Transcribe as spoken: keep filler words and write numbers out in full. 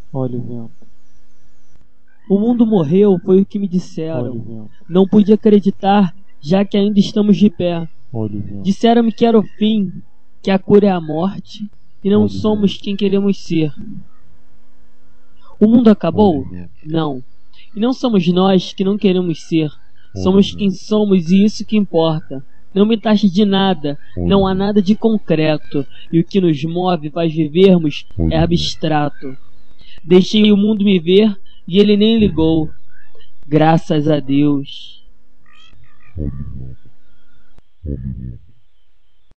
Olha o vento. O mundo morreu, foi o que me Olha o disseram. vento. Não pude acreditar, já que ainda estamos de pé. Olha o vento. Disseram-me que era o fim, que a cura é a morte, e não Olha o somos vento. quem queremos ser. O mundo acabou? Olha o vento. Não. E não somos nós que não queremos ser. Somos quem somos e isso que importa. Não me taxe de nada, não há nada de concreto, e o que nos move, faz vivermos, é abstrato. Deixei o mundo me ver e ele nem ligou. Graças a Deus. Olha o vento.